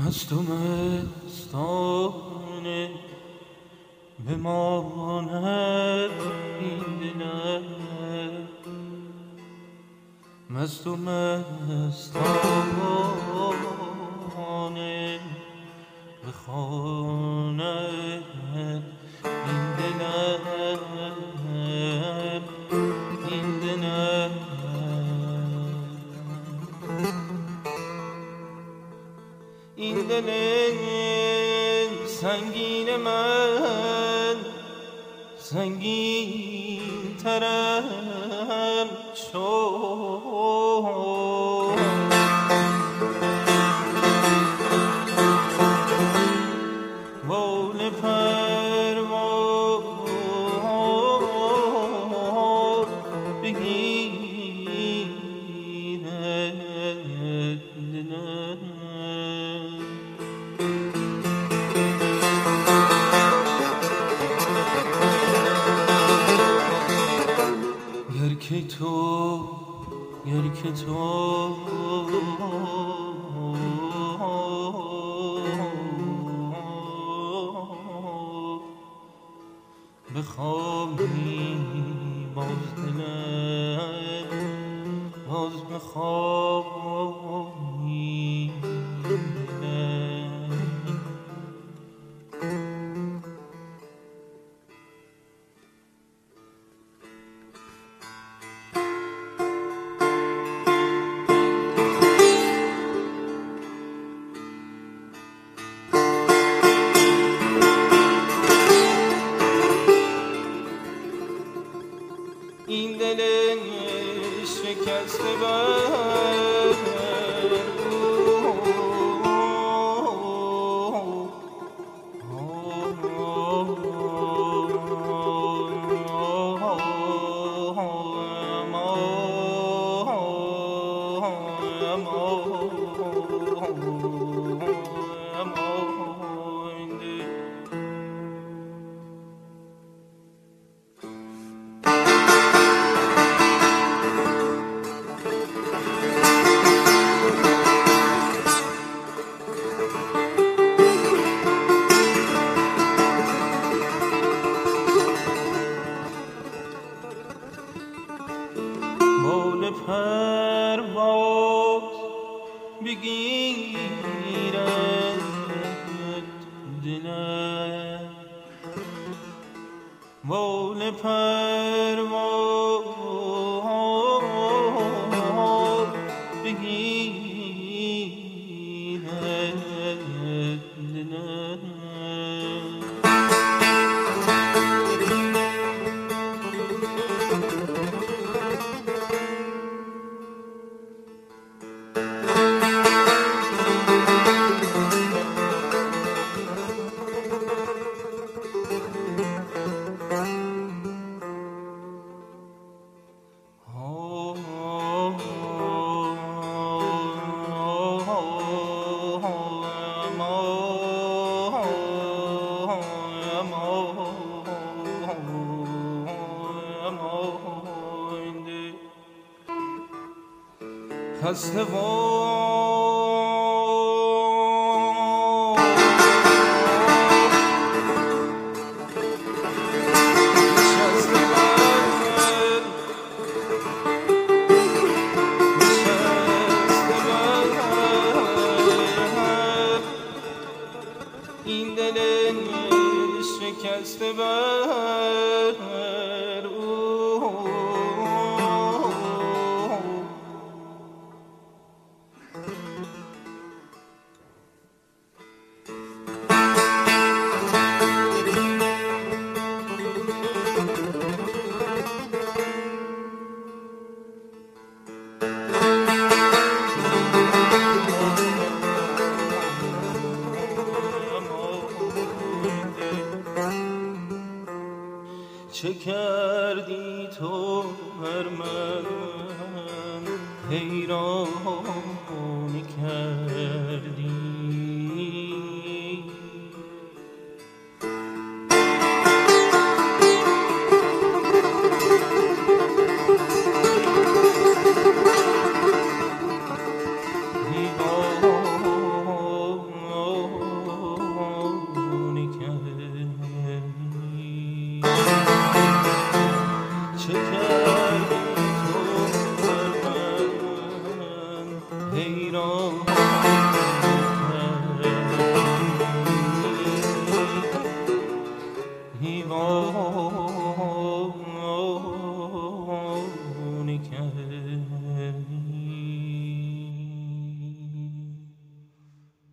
مستانه بماند این دلم مست و مستانه بخواند این دلم این دلم این دل سنگین من سنگین ترم شد بال پرواز بگیرد دلم گر که تو بخوابی باز دلم باز بخوابی دلم این دل شکسته بر بال پرواز بگیرد دلم بال پرواز بگیرد دلم خسته و این دل شکسته بر چه کردی تو بر من حیران کردی دیوانه حیران